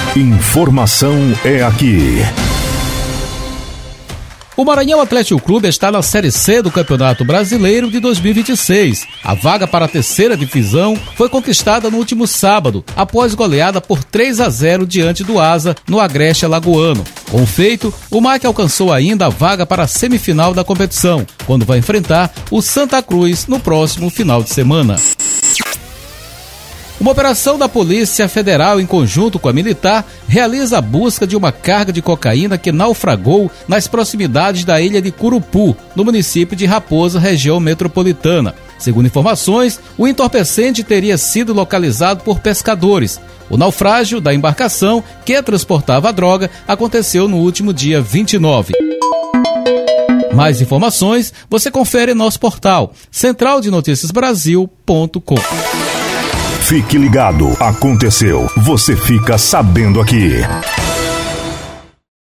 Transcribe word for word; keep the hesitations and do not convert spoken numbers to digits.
Informação é aqui. O Maranhão Atlético Clube está na Série C do Campeonato Brasileiro de dois mil e vinte e seis. A vaga para a terceira divisão foi conquistada no último sábado, após goleada por três a zero diante do Asa, no Agreste Alagoano. Com o feito, o Mike alcançou ainda a vaga para a semifinal da competição, quando vai enfrentar o Santa Cruz no próximo final de semana. Uma operação da Polícia Federal em conjunto com a militar realiza a busca de uma carga de cocaína que naufragou nas proximidades da ilha de Curupu, no município de Raposa, região metropolitana. Segundo informações, o entorpecente teria sido localizado por pescadores. O naufrágio da embarcação que transportava a droga aconteceu no último dia vinte e nove. Mais informações você confere em nosso portal central de notícias brasil ponto com. Fique ligado, aconteceu, você fica sabendo aqui.